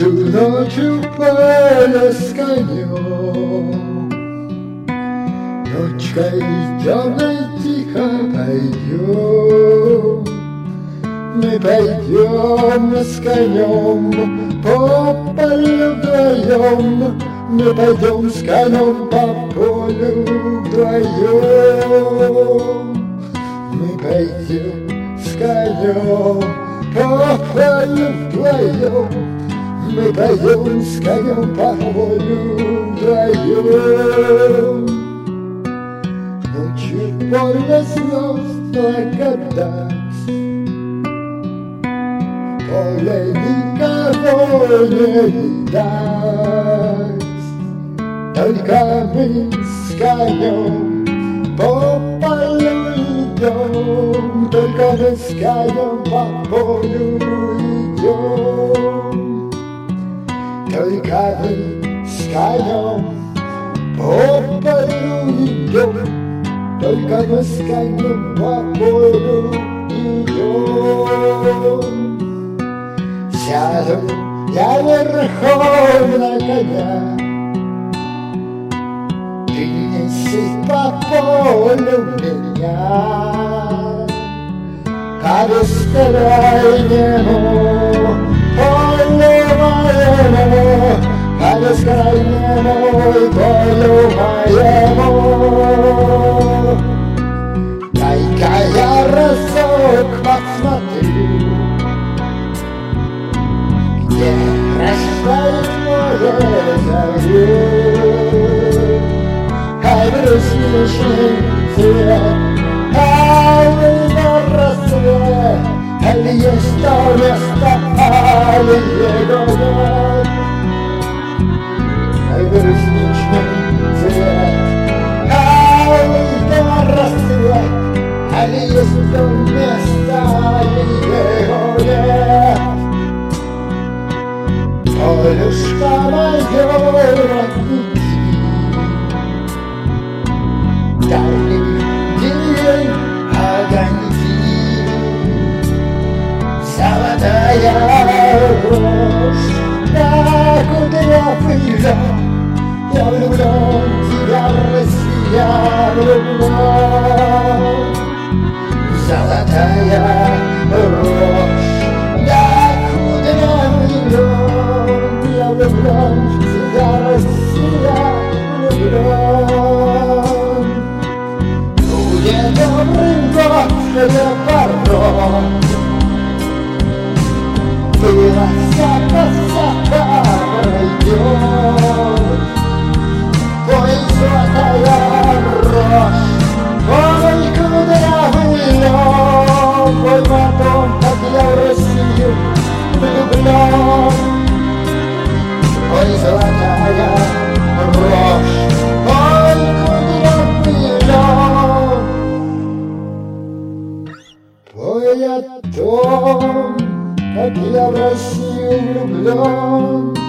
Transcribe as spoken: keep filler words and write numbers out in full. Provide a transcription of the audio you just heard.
Всю ночь в поле с конем, ночкой темной тихо пойдем. Мы пойдем с конем по полю вдвоем, мы пойдем с конем по полю вдвоем. Мы пойдем с конем по полю вдвоем, мы пойдем с конем по полю вдвоем. Ночью поле звезд благодать, поле никого не видать. Только мы с конем по полю идем, только мы с конем по полю идем. Только мы с конем по полю идем, только мы с конем по полю идем. Сяду я верхом на коня, ты неси по полю меня, ко бескрайнему полю моему, ко бескрайнему полю моему. Дай-ка я разок посмотрю, где растает море зарю. Ай, брусничный цвет, алый на рассвет, аль есть то место, аль его нет. Ай, брусничный цвет, алый на рассвет, аль есть то место, аль его нет. Полюшка моё родники, дальний день огоньки, золотая рожь, да кудрявый лед. Я влюблен в тебя, Россия, влюблен. Золотая рожь, да кудрявый лед. Я влюблен в тебя, Россия, влюблен. Будет добрый год для порог, было всяко-всяко пройдет. Ой, золотая рожь, ой, кудрявый лед, ой, потом, как я в Россию влюблен. Ой, золотая рожь, ой, кудрявый лед. Ой, о том, как я в Россию влюблен.